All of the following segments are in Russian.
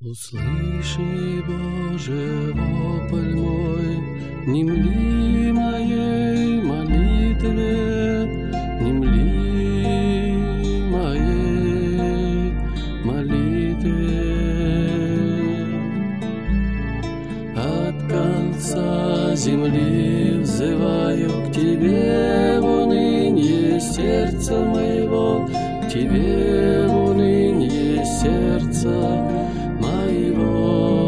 Услыши, Боже, вопль мой, внемли моей молитве, внемли моей молитве. От конца земли взываю к Тебе в унынье сердца моего, к Тебе в унынье сердца моего.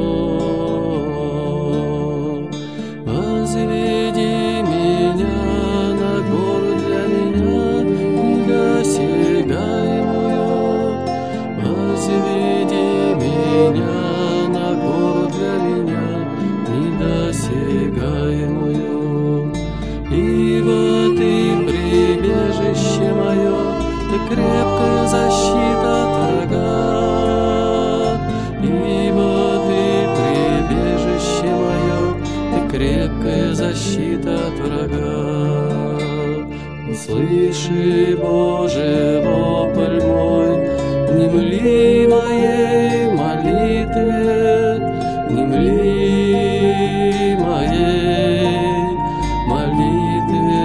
Возведи меня на гору для меня недосягаемую. Возведи меня на гору для меня недосягаемую. Ибо Ты прибежище мое, Ты крепкая защита от врага. Ибо Ты прибежище мое, Ты крепкая защита от врага. Услыши, Боже, вопль мой, внемли моей молитве, внемли моей молитве.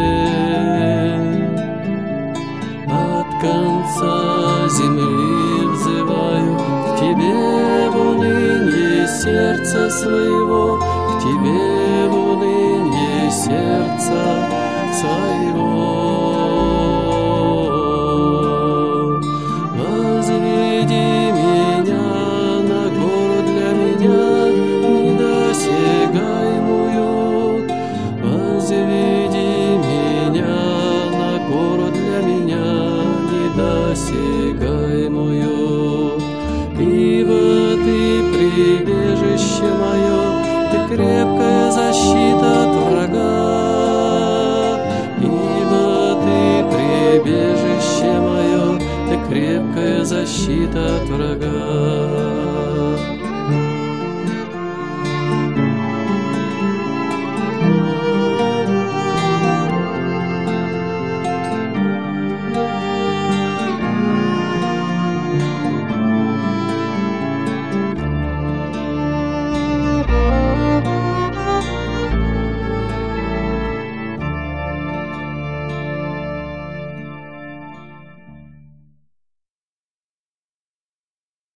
От конца земли взываю к Тебе в унынье сердца своего, к Тебе в унынье сердца своего. Возведи меня на гору для меня недосягаемую. Возведи меня на гору для меня недосягаемую. Ибо Ты прибежище мое, Ты крепкая защита от врага. Ибо Ты прибежище мое, Ты крепкая защита от врага.